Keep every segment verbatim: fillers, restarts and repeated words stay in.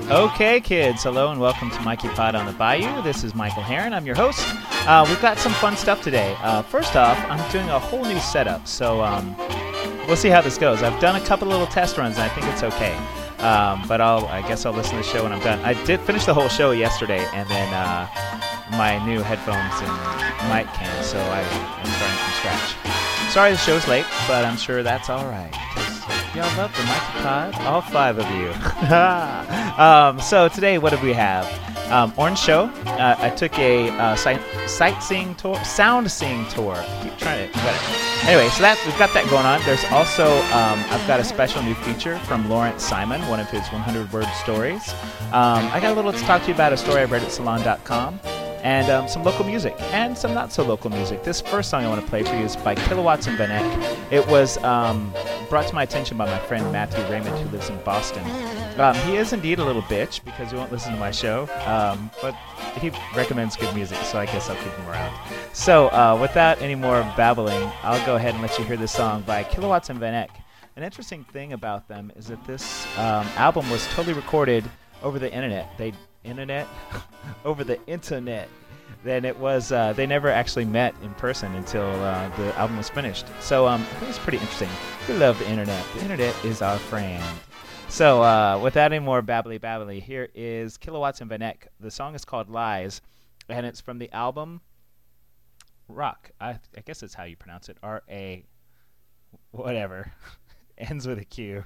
Okay, kids, hello and welcome to Mikey Pod on the Bayou. This is Michael Heron. I'm your host. Uh, we've got some fun stuff today. Uh, first off, I'm doing a whole new setup, so um, we'll see how this goes. I've done a couple little test runs, and I think it's okay. Um, but I'll, I guess I'll listen to the show when I'm done. I did finish the whole show yesterday, and then uh, my new headphones and mic came, so I, I'm starting from scratch. Sorry the show's late, but I'm sure that's all right. Y'all love the Mikey Pod? All five of you. um, so today, what did we have? Um, Orange Show. Uh, I took a uh, sight, sightseeing tour, sound seeing tour. Keep trying to. But anyway, so that we've got that going on. There's also um, I've got a special new feature from Lawrence Simon, one of his one hundred word stories. Um, I got a little to talk to you about a story I read at salon dot com. And um, some local music, and some not-so-local music. This first song I want to play for you is by Kilowatts and Van Eck. It was um, brought to my attention by my friend Matthew Raymond, who lives in Boston. Um, he is indeed a little bitch, because he won't listen to my show, um, but he recommends good music, so I guess I'll keep him around. So, uh, without any more babbling, I'll go ahead and let you hear this song by Kilowatts and Van Eck. An interesting thing about them is that this um, album was totally recorded over the internet. They internet over the internet then it was uh, they never actually met in person until uh, the album was finished. So um, I think it's pretty interesting. We love the internet. The internet is our friend. So uh, without any more babbly babbly, here is Kilowatts and Van Eck. The song is called Lies, and it's from the album Rock. I, I guess that's how you pronounce it. R A whatever. Ends with a Q.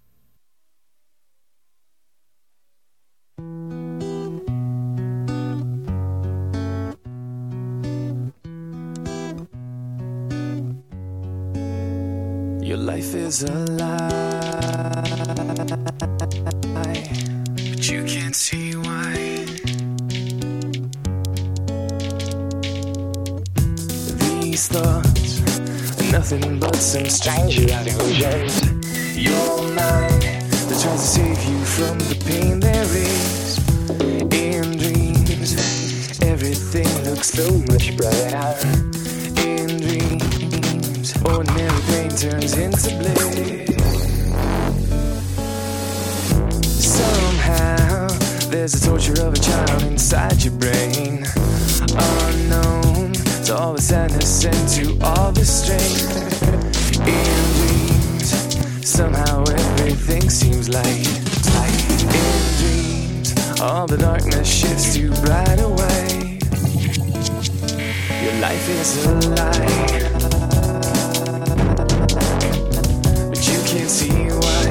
Your life is a lie, but you can't see why. These thoughts are nothing but some strange illusions. Your mind that tries to save you from the pain there is. In dreams, everything looks so much brighter. In dreams, ordinary pain turns into bliss. Somehow, there's the torture of a child inside your brain. Unknown to all the sadness and to all the strain. In dreams, somehow everything seems light. In dreams, all the darkness shifts to brighter white. Your life is a lie, but you can't see why.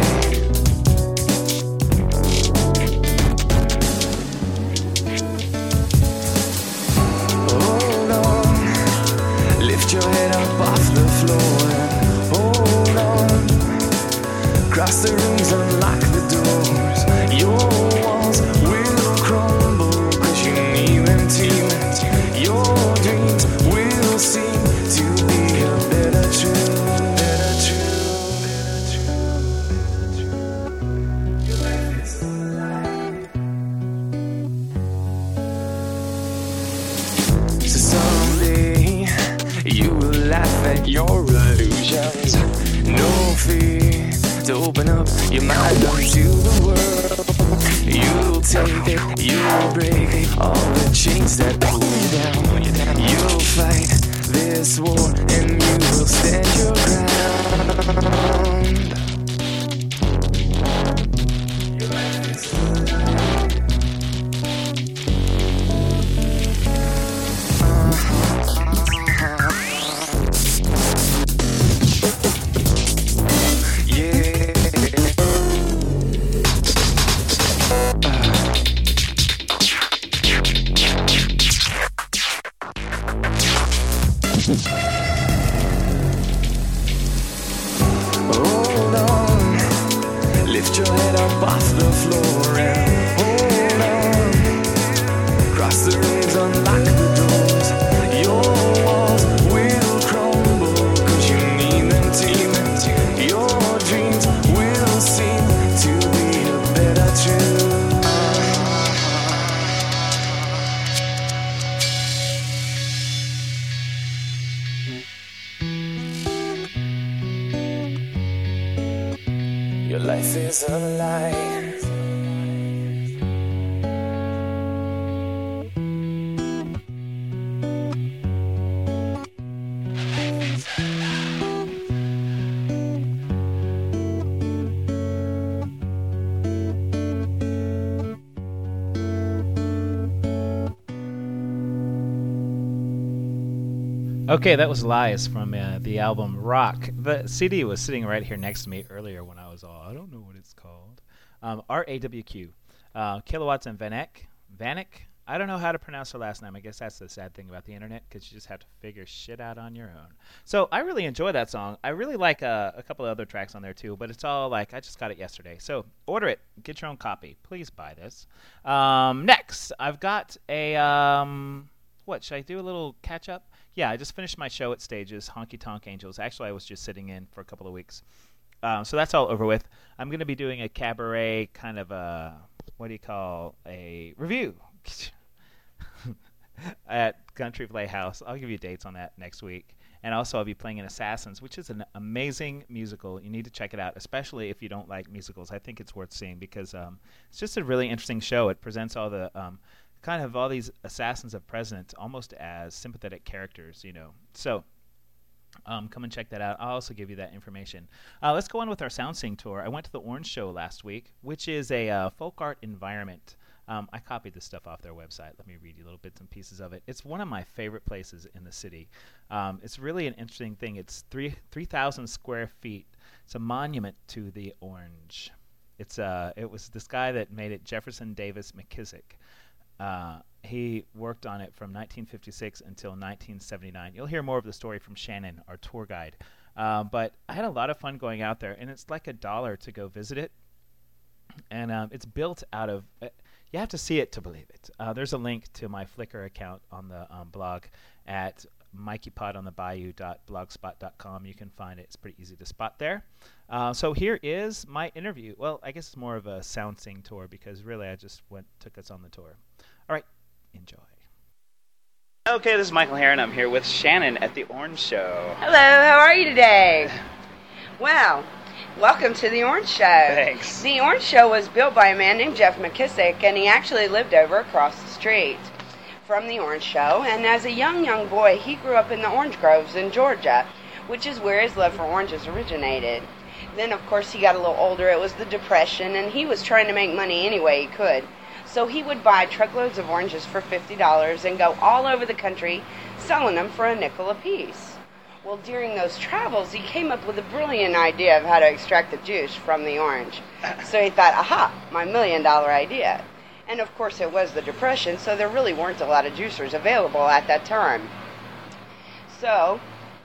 Hold on, lift your head up off the floor and hold on. Cross the rooms, unlock the doors. Your walls will crumble, cause you need them to. Your dreams will seem to be a better truth, better truth, better truth, better truth. Your life is a lie. So someday you will laugh at your illusions. No fear to open up your mind unto the world. You'll take it, you'll break all the chains that pull you down. You'll fight this war and you will stand your ground. Your life is a lie. Hold on, lift your head up off the floor and hold on. Cross the rooms, unlock the doors. Your walls will crumble, cause you need them to. Your dreams will seem to be a better truth. Your life is a lie, Okay, that was Lies from uh, the album Rock. The C D was sitting right here next to me earlier when I was all, I don't know what it's called. Um, R A W Q. Uh, Kilowatts and Vanek. Vanek? I don't know how to pronounce her last name. I guess that's the sad thing about the internet, because you just have to figure shit out on your own. So I really enjoy that song. I really like uh, a couple of other tracks on there too, but it's all like, I just got it yesterday. So order it. Get your own copy. Please buy this. Um, next, I've got a, um, what, should I do a little catch-up? Yeah, I just finished my show at Stages, Honky Tonk Angels. Actually, I was just sitting in for a couple of weeks. Um, so that's all over with. I'm going to be doing a cabaret kind of a, what do you call, a review at Country Playhouse. I'll give you dates on that next week. And also I'll be playing in Assassins, which is an amazing musical. You need to check it out, especially if you don't like musicals. I think it's worth seeing because um, it's just a really interesting show. It presents all the... Um, kind of all these assassins of presidents almost as sympathetic characters, you know. So um, come and check that out. I'll also give you that information. Uh, let's go on with our Sound Sing tour. I went to the Orange Show last week, which is a uh, folk art environment. Um, I copied this stuff off their website. Let me read you little bits and pieces of it. It's one of my favorite places in the city. Um, it's really an interesting thing. It's three three thousand square feet. It's a monument to the Orange. It's uh, it was this guy that made it, Jefferson Davis McKissick. Uh, he worked on it from nineteen fifty-six until nineteen seventy-nine. You'll hear more of the story from Shannon, our tour guide. Uh, but I had a lot of fun going out there, and it's like a dollar to go visit it. And um, it's built out of... Uh, you have to see it to believe it. Uh, there's a link to my Flickr account on the um, blog at mikey pod on the bayou dot blogspot dot com. You can find it. It's pretty easy to spot there. Uh, so here is my interview. Well, I guess it's more of a Sound Sing tour because really I just went took us on the tour. All right, enjoy. Okay, this is Michael Heron. I'm here with Shannon at the Orange Show. Hello, how are you today? Well, welcome to the Orange Show. Thanks. The Orange Show was built by a man named Jeff McKissick, and he actually lived over across the street from the Orange Show. And as a young, young boy, he grew up in the orange groves in Georgia, which is where his love for oranges originated. Then, of course, he got a little older. It was the Depression, and he was trying to make money any way he could. So he would buy truckloads of oranges for fifty dollars and go all over the country selling them for a nickel apiece. Well, during those travels, he came up with a brilliant idea of how to extract the juice from the orange. So he thought, aha, my million dollar idea. And of course it was the Depression, so there really weren't a lot of juicers available at that time. So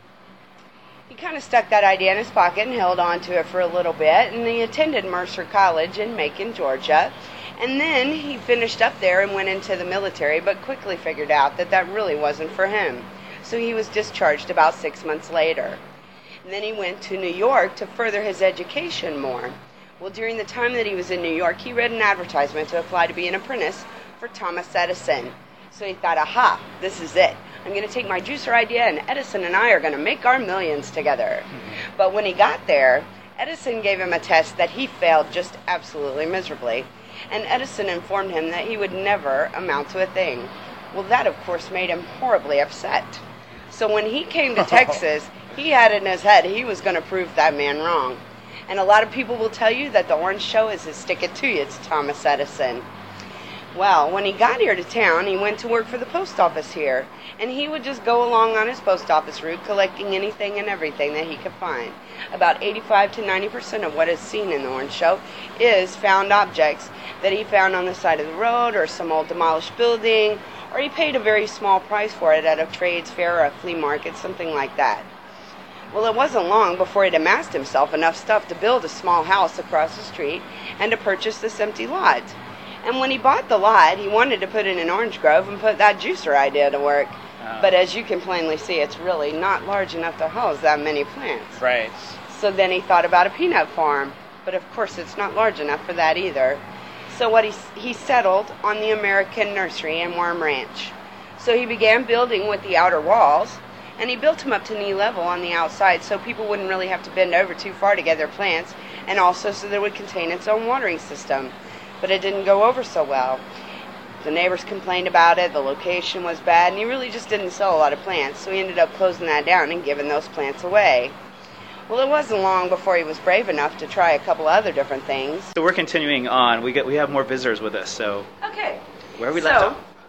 he kind of stuck that idea in his pocket and held on to it for a little bit, and he attended Mercer College in Macon, Georgia. And then he finished up there and went into the military, but quickly figured out that that really wasn't for him. So he was discharged about six months later. And then he went to New York to further his education more. Well, during the time that he was in New York, he read an advertisement to apply to be an apprentice for Thomas Edison. So he thought, aha, this is it. I'm going to take my juicer idea, and Edison and I are going to make our millions together. Mm-hmm. But when he got there, Edison gave him a test that he failed just absolutely miserably. And Edison informed him that he would never amount to a thing. Well, that, of course, made him horribly upset. So when he came to Texas, he had it in his head he was going to prove that man wrong. And a lot of people will tell you that the Orange Show is a stick-it-to-you to Thomas Edison. Well, when he got here to town, he went to work for the post office here. And he would just go along on his post office route, collecting anything and everything that he could find. About eighty-five to ninety percent of what is seen in the Orange Show is found objects that he found on the side of the road or some old demolished building, or he paid a very small price for it at a trades fair or a flea market, something like that. Well, it wasn't long before he'd amassed himself enough stuff to build a small house across the street and to purchase this empty lot. And when he bought the lot, he wanted to put in an orange grove and put that juicer idea to work. Oh. But as you can plainly see, it's really not large enough to house that many plants. Right. So then he thought about a peanut farm. But of course, it's not large enough for that either. So what he, he settled on the American Nursery and Worm Ranch. So he began building with the outer walls, and he built them up to knee level on the outside so people wouldn't really have to bend over too far to get their plants, and also so that it would contain its own watering system. But it didn't go over so well. The neighbors complained about it, the location was bad, and he really just didn't sell a lot of plants, so he ended up closing that down and giving those plants away. Well, it wasn't long before he was brave enough to try a couple other different things. So we're continuing on. We get we have more visitors with us, so... Okay. Where are we so, left off?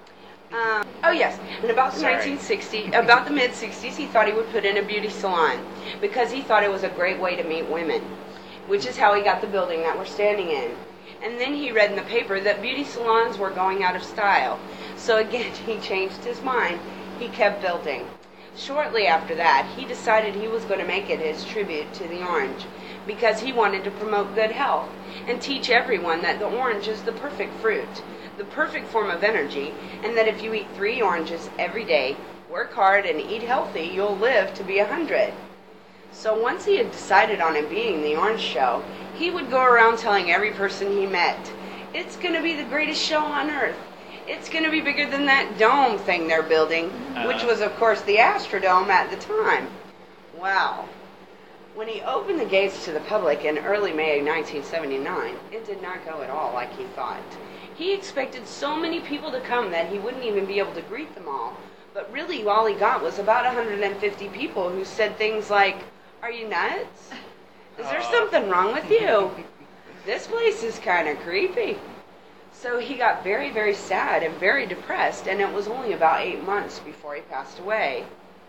Um, oh yes, and about the Sorry. nineteen sixty, about the mid sixties, he thought he would put in a beauty salon because he thought it was a great way to meet women, which is how he got the building that we're standing in. And then he read in the paper that beauty salons were going out of style. So again, he changed his mind. He kept building. Shortly after that, he decided he was going to make it his tribute to the orange because he wanted to promote good health and teach everyone that the orange is the perfect fruit, the perfect form of energy, and that if you eat three oranges every day, work hard, and eat healthy, you'll live to be a hundred. So once he had decided on it being the Orange Show, he would go around telling every person he met, it's going to be the greatest show on earth. It's going to be bigger than that dome thing they're building, uh-huh. which was, of course, the Astrodome at the time. Wow. When he opened the gates to the public in early May of nineteen seventy-nine, it did not go at all like he thought. He expected so many people to come that he wouldn't even be able to greet them all. But really, all he got was about one hundred fifty people who said things like, are you nuts? Is there Oh. something wrong with you? This place is kind of creepy. So he got very, very sad and very depressed, and it was only about eight months before he passed away.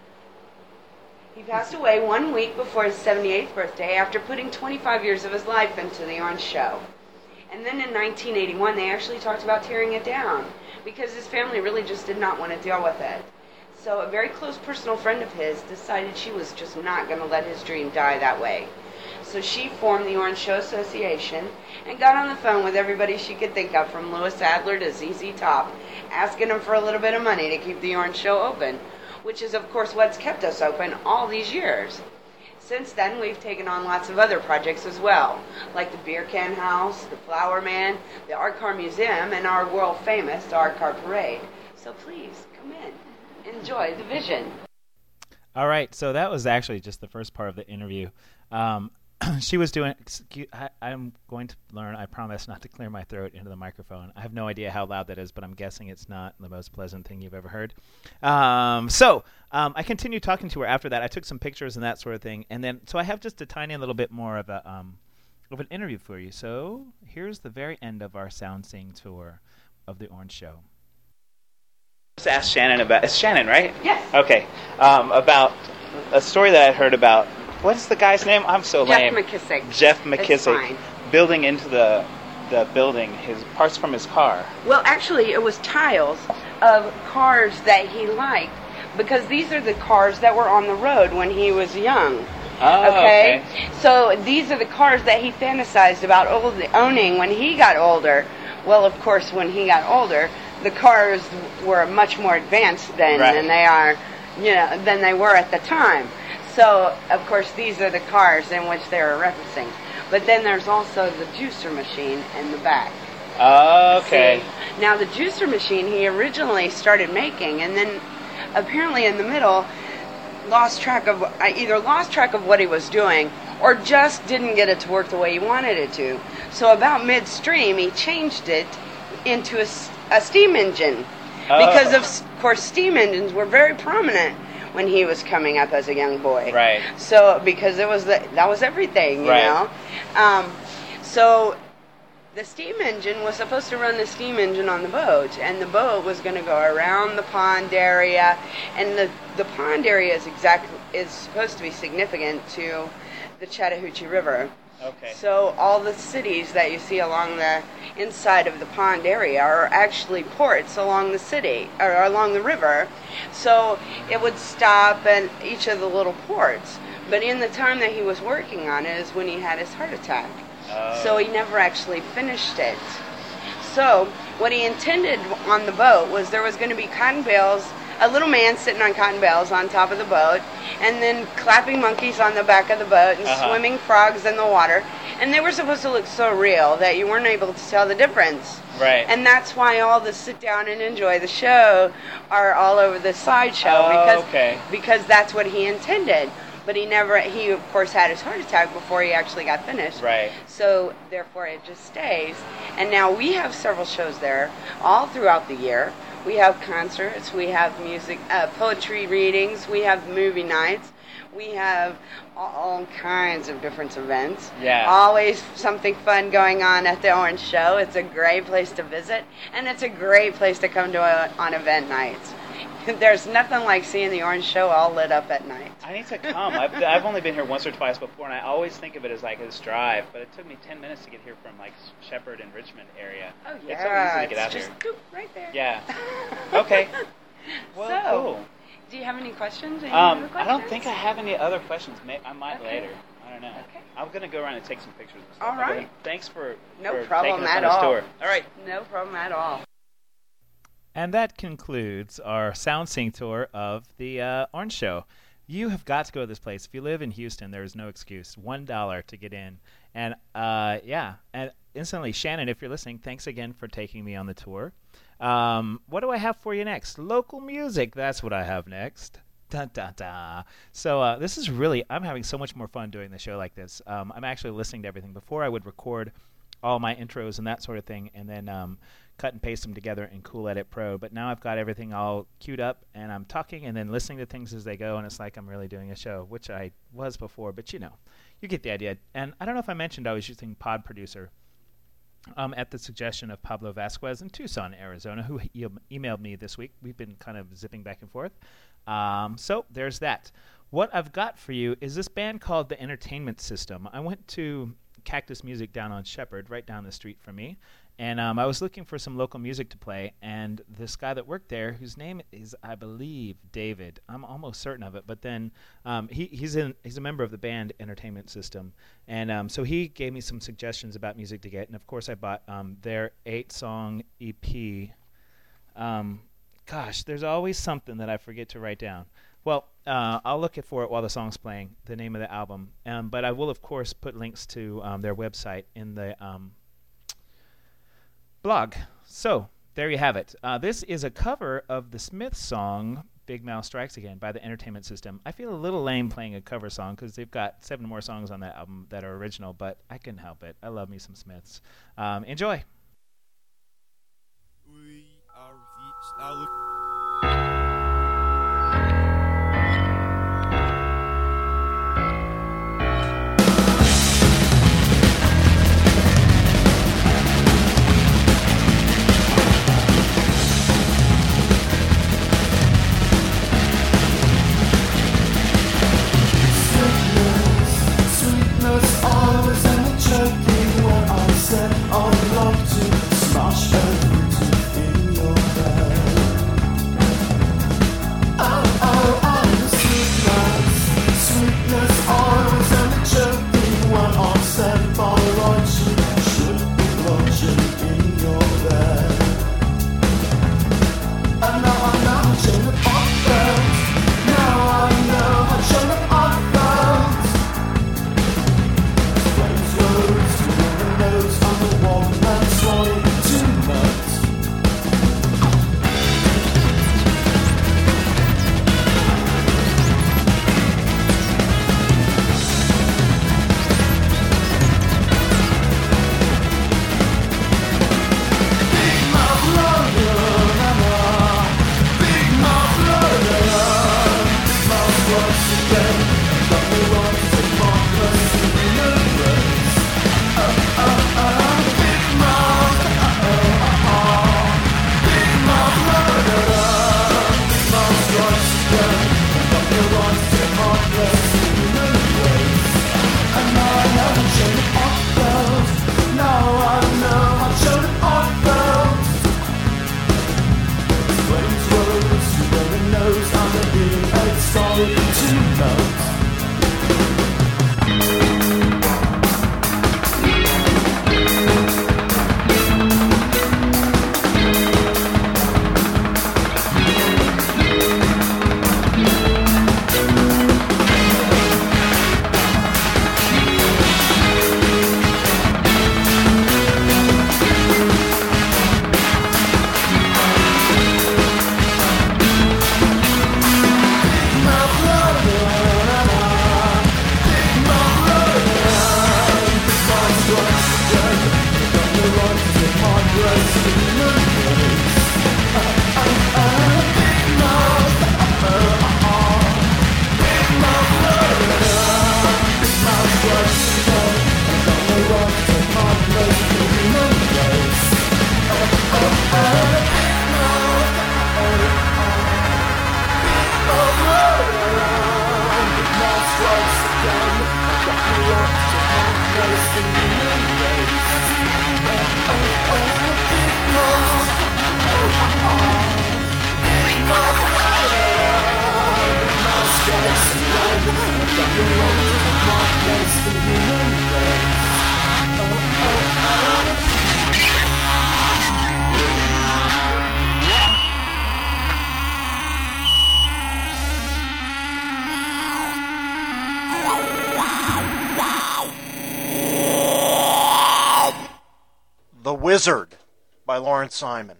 He passed away one week before his seventy-eighth birthday after putting twenty-five years of his life into the Orange Show. And then in nineteen eighty-one, they actually talked about tearing it down because his family really just did not want to deal with it. So a very close personal friend of his decided she was just not going to let his dream die that way. So she formed the Orange Show Association and got on the phone with everybody she could think of, from Louis Adler to Z Z Top, asking them for a little bit of money to keep the Orange Show open, which is, of course, what's kept us open all these years. Since then, we've taken on lots of other projects as well, like the Beer Can House, the Flower Man, the Art Car Museum, and our world-famous Art Car Parade. So please, come in. Enjoy the vision. All right, so that was actually just the first part of the interview. Um, she was doing, excuse, I, I'm going to learn, I promise not to clear my throat into the microphone. I have no idea how loud that is, but I'm guessing it's not the most pleasant thing you've ever heard. Um, so um, I continued talking to her after that. I took some pictures and that sort of thing. And then, so I have just a tiny little bit more of a um, of an interview for you. So here's the very end of our sound seeing tour of the Orange Show. Just ask Shannon about, it's Shannon, right? Yes. Okay. Um, about a story that I heard about, what's the guy's name? I'm so Jeff lame. McKissick. Jeff It's McKissick. fine. Building into the the building his parts from his car. Well, actually, it was tiles of cars that he liked, because these are the cars that were on the road when he was young. Oh, Okay? So these are the cars that he fantasized about old, owning when he got older. Well, of course, when he got older, the cars were much more advanced then Right. than they are, you know, than they were at the time. So, of course, these are the cars in which they were referencing. But then there's also the juicer machine in the back. Okay. See? Now, the juicer machine he originally started making, and then apparently in the middle lost track of, either lost track of what he was doing, or just didn't get it to work the way he wanted it to. So about midstream, he changed it into a, s- a steam engine. Oh. Because, of s- course, steam engines were very prominent when he was coming up as a young boy. Right. So, because it was the, that was everything, you Right. know. Um, so, the steam engine was supposed to run the steam engine on the boat, and the boat was going to go around the pond area, and the the pond area is exactly is supposed to be significant to the Chattahoochee River. Okay. So all the cities that you see along the inside of the pond area are actually ports along the city, or along the river. So it would stop at each of the little ports. But in the time that he was working on it is when he had his heart attack. Oh. So he never actually finished it. So what he intended on the boat was there was going to be cotton bales, a little man sitting on cotton bales on top of the boat, and then clapping monkeys on the back of the boat, and Uh-huh. swimming frogs in the water. And they were supposed to look so real that you weren't able to tell the difference. Right. And that's why all the sit down and enjoy the show are all over the sideshow. Oh, because, okay. because that's what he intended. But he never, he of course had his heart attack before he actually got finished. Right. So therefore it just stays. And now we have several shows there all throughout the year. We have concerts, we have music, uh, poetry readings, we have movie nights, We have all kinds of different events. Yeah. Always something fun going on at the Orange Show. It's a great place to visit, and it's a great place to come to a, on event nights. There's nothing like seeing the Orange Show all lit up at night. I need to come. I've, I've only been here once or twice before, and I always think of it as like this drive, but it took me ten minutes to get here from like Shepherd and Richmond area. Oh, yeah. It's so easy to get out just here. Scoop right there. Yeah. Okay. Well, so, cool. Do you have any questions? Any Um, other I questions? don't think I have any other questions. May, I might Okay. later. I don't know. Okay. I'm going to go around and take some pictures and stuff. All right. Okay. Thanks for, No for problem taking us at on this all. tour. All right. No problem at all. And that concludes our sound sync tour of the uh, Orange Show. You have got to go to this place. If you live in Houston, there is no excuse. One dollar to get in. And uh, yeah, and instantly, Shannon, if you're listening, thanks again for taking me on the tour. Um, what do I have for you next? Local music. That's what I have next. Da, da, da. So uh, this is really, I'm having so much more fun doing the show like this. Um, I'm actually listening to everything. Before I would record all my intros and that sort of thing, and then um, cut and paste them together in Cool Edit Pro. But now I've got everything all queued up, and I'm talking and then listening to things as they go, and it's like I'm really doing a show, which I was before, but you know, you get the idea. And I don't know if I mentioned I was using Pod Producer um, at the suggestion of Pablo Vasquez in Tucson, Arizona, who e- emailed me this week. We've been kind of zipping back and forth. Um, so there's that. What I've got for you is this band called The Entertainment System. I went to Cactus Music down on Shepherd, right down the street from me, and um, I was looking for some local music to play, and this guy that worked there, whose name is, I believe, David. I'm almost certain of it, but then um, he, he's in he's a member of the band Entertainment System, and um, so he gave me some suggestions about music to get, and of course I bought um, their eight-song E P. Um, gosh, there's always something that I forget to write down. Well, uh, I'll look for it while the song's playing, the name of the album. Um, but I will, of course, put links to um, their website in the um, blog. So, there you have it. Uh, this is a cover of the Smiths song, Big Mouth Strikes Again, by the Entertainment System. I feel a little lame playing a cover song because they've got seven more songs on that album that are original, but I couldn't help it. I love me some Smiths. Um, enjoy. We are the style. Sweetness always energetic when I said I'd love to smash everything in your head. The Wizard by Lawrence Simon.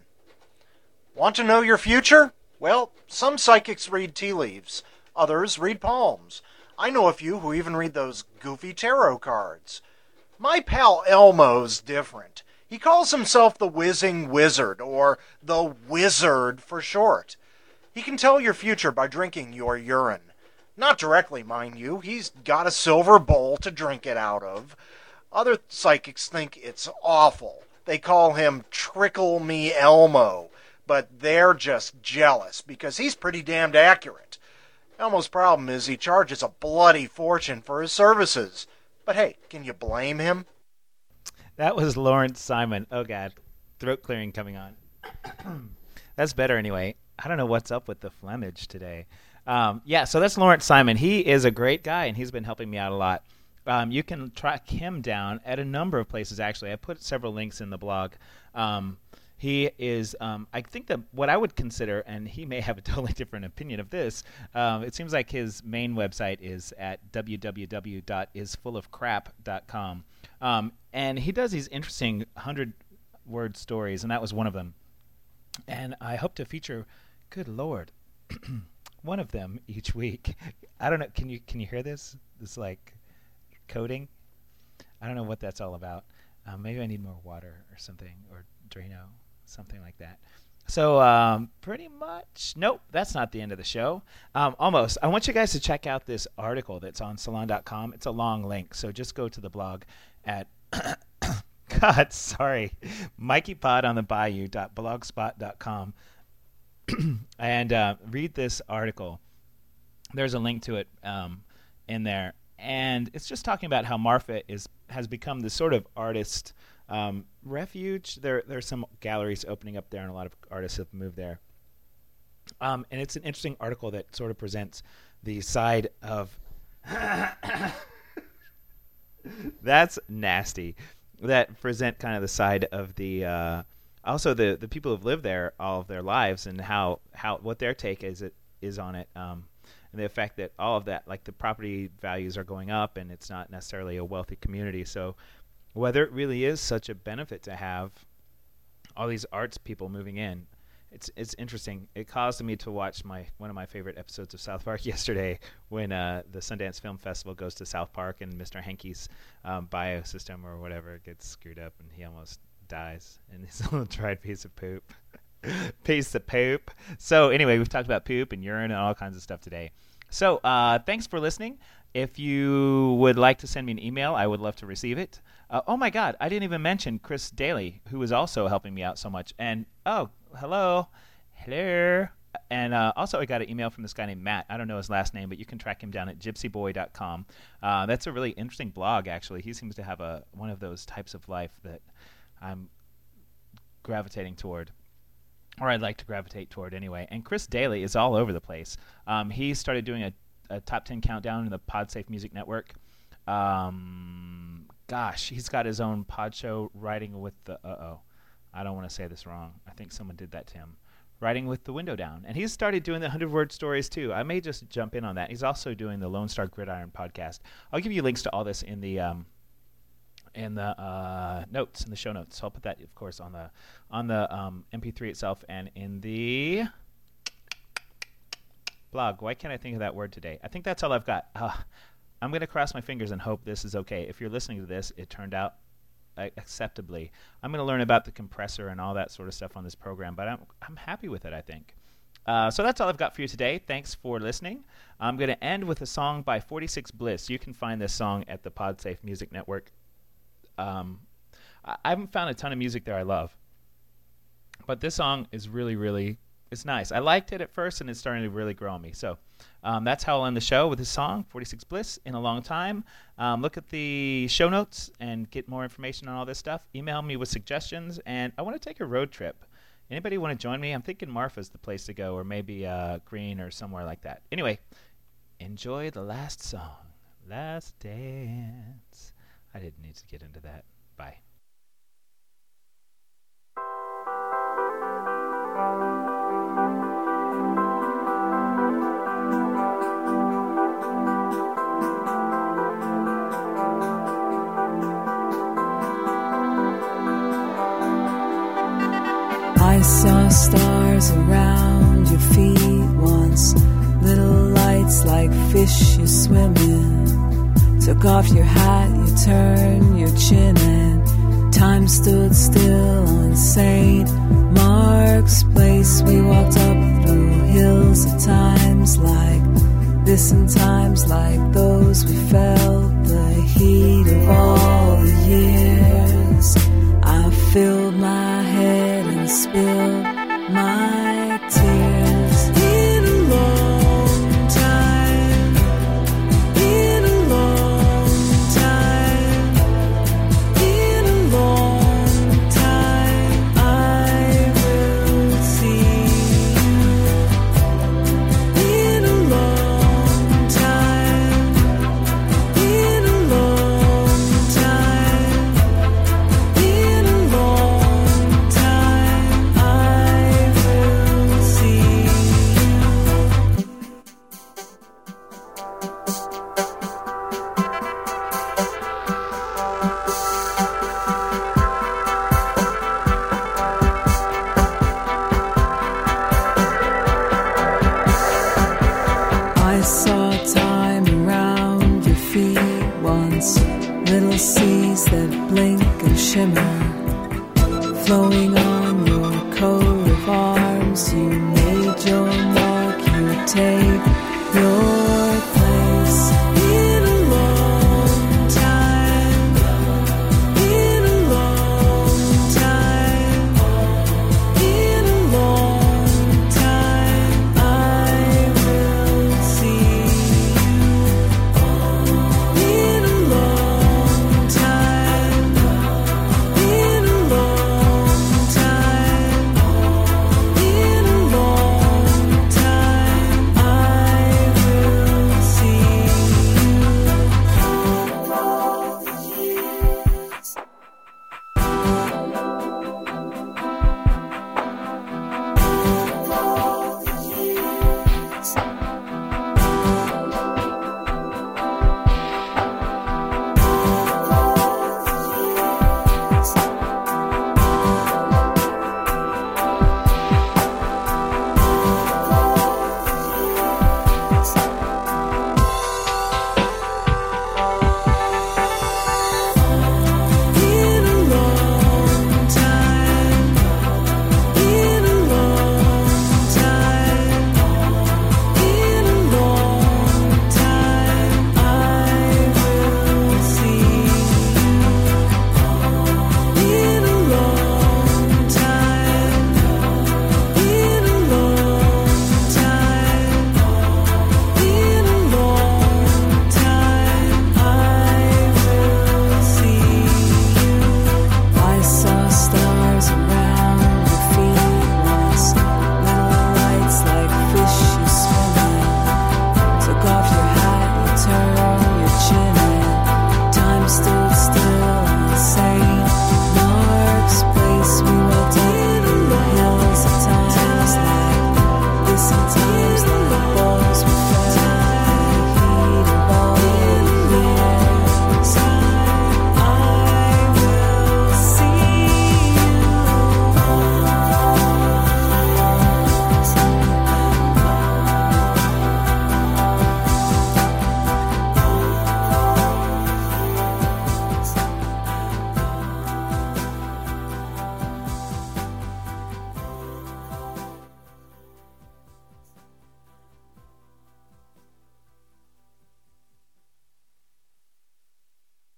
Want to know your future? Well, some psychics read tea leaves. Others read palms. I know a few who even read those goofy tarot cards. My pal Elmo's different. He calls himself the Whizzing Wizard, or the Wizard for short. He can tell your future by drinking your urine. Not directly, mind you. He's got a silver bowl to drink it out of. Other psychics think it's awful. They call him Trickle Me Elmo, but they're just jealous because he's pretty damned accurate. Elmo's problem is he charges a bloody fortune for his services. But hey, can you blame him? That was Lawrence Simon. Oh, God. Throat clearing coming on. That's better anyway. I don't know what's up with the phlegmage today. Um, yeah, so that's Lawrence Simon. He is a great guy, and he's been helping me out a lot. Um, you can track him down at a number of places, actually. I put several links in the blog. Um, he is, um, I think that what I would consider, and he may have a totally different opinion of this, um, it seems like his main website is at w w w dot is full of crap dot com. Um, and he does these interesting hundred-word stories, and that was one of them. And I hope to feature, good Lord, one of them each week. I don't know, can you can you hear this? This, like, coding? I don't know what that's all about. Um, maybe I need more water or something, or Drano, something like that. So um, pretty much, nope, that's not the end of the show. Um, almost. I want you guys to check out this article that's on salon dot com. It's a long link, so just go to the blog at, God, sorry, mikey pod on the bayou dot blogspot dot com and uh, read this article. There's a link to it um, in there. And it's just talking about how Marfa is has become this sort of artist um, refuge. There there's some galleries opening up there, and a lot of artists have moved there. Um, and it's an interesting article that sort of presents the side of that's nasty. That present kind of the side of the uh, also the the people who've lived there all of their lives, and how how what their take is it is on it. Um, And the effect that all of that, like the property values are going up, and it's not necessarily a wealthy community. So whether it really is such a benefit to have all these arts people moving in, it's it's interesting. It caused me to watch my one of my favorite episodes of South Park yesterday, when uh, the Sundance Film Festival goes to South Park, and Mister Hankey's um, biosystem or whatever gets screwed up, and he almost dies in his little dried piece of poop. Piece of poop. So anyway, we've talked about poop and urine and all kinds of stuff today. So uh, thanks for listening. If you would like to send me an email, I would love to receive it. Uh, oh my God, I didn't even mention Chris Daly, who is also helping me out so much. And oh, hello, hello. And uh, also I got an email from this guy named Matt. I don't know his last name, but you can track him down at gypsy boy dot com. Uh, that's a really interesting blog, actually. He seems to have a one of those types of life that I'm gravitating toward. Or I'd like to gravitate toward anyway. And Chris Daly is all over the place. Um, he started doing a, a top ten countdown in the PodSafe Music Network. Um, gosh, he's got his own pod show, Writing with the... Uh-oh. I don't want to say this wrong. I think someone did that to him. Writing with the Window Down. And he's started doing the hundred-word stories, too. I may just jump in on that. He's also doing the Lone Star Gridiron podcast. I'll give you links to all this in the... Um, in the uh, notes, in the show notes. So I'll put that, of course, on the on the um, M P three itself and in the blog. Why can't I think of that word today? I think that's all I've got. Uh, I'm going to cross my fingers and hope this is okay. If you're listening to this, it turned out uh, acceptably. I'm going to learn about the compressor and all that sort of stuff on this program, but I'm I'm happy with it, I think. Uh, so that's all I've got for you today. Thanks for listening. I'm going to end with a song by forty-six Bliss. You can find this song at the PodSafe Music Network. Um, I haven't found a ton of music there I love, but this song is really, really It's nice. I liked it at first, and it's starting to really grow on me. So um, that's how I'll end the show with this song, forty-six Bliss, In a Long Time. Um, look at the show notes and get more information on all this stuff. Email me with suggestions, and I want to take a road trip. Anybody want to join me? I'm thinking Marfa's the place to go, or maybe uh, Green or somewhere like that. Anyway, enjoy the last song, Last Dance. I didn't need to get into that. Bye. I saw stars around your feet once, little lights like fish you swim in. Took off your hat, you turned your chin, and time stood still on Saint Mark's Place. We walked up through hills at times like this and times like those. We felt the heat of all the years. I filled my head and spilled my tears. In a long time, in a long time, in a long time, I will see you. In a long time, in a long time, in a long time, I will see you. I saw time around your feet once, little seas that blink and shimmer, flowing on your coat of arms. You made your mark, you take your